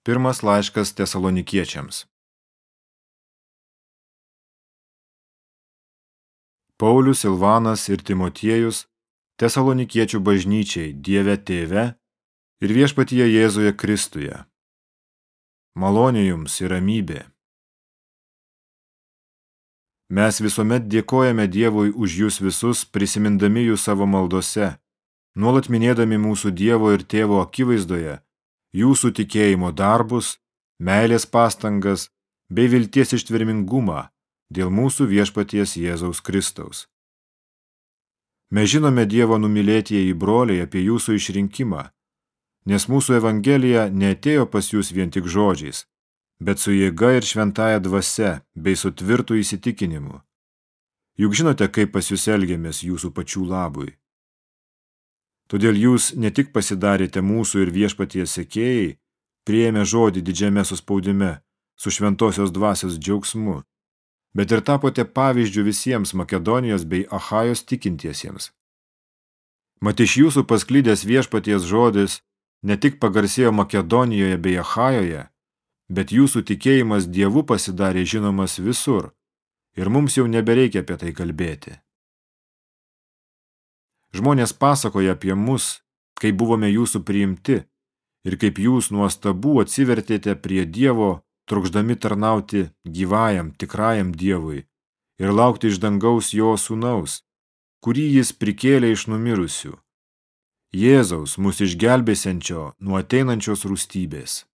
Pirmas laiškas Tesalonikiečiams. Paulius, Silvanas ir Timotiejus Tesalonikiečių bažnyčiai Dieve Tėve ir Viešpatyje Jėzuje Kristuje. Malonė jums ir ramybė. Mes visuomet dėkojame Dievui už jūs visus, prisimindami jų savo maldose, nuolat minėdami mūsų Dievo ir Tėvo akivaizdoje, jūsų tikėjimo darbus, meilės pastangas bei vilties ištvermingumą dėl mūsų Viešpaties Jėzaus Kristaus. Mes žinome Dievo numylėtieji broliai apie jūsų išrinkimą, nes mūsų evangelija neatėjo pas jūs vien tik žodžiais, bet su jėga ir šventąja dvasia bei su tvirtu įsitikinimu. Juk žinote, kaip pas jūs elgiamės jūsų pačių labui. Todėl jūs ne tik pasidarėte mūsų ir Viešpaties sekėjai, priėmę žodį didžiame suspaudime, su šventosios dvasios džiaugsmu, bet ir tapote pavyzdžių visiems Makedonijos bei Achajos tikintiesiems. Mat iš jūsų pasklydęs Viešpaties žodis ne tik pagarsėjo Makedonijoje bei Achajoje, bet jūsų tikėjimas Dievu pasidarė žinomas visur, ir mums jau nebereikia apie tai kalbėti. Žmonės pasakoja apie mus, kaip buvome jūsų priimti ir kaip jūs nuostabų atsivertėte prie Dievo, trokšdami tarnauti gyvajam, tikrajam Dievui ir laukti iš dangaus jo sūnaus, kurį jis prikėlė iš numirusių, Jėzaus mus išgelbėsiančio nuo ateinančios rūstybės.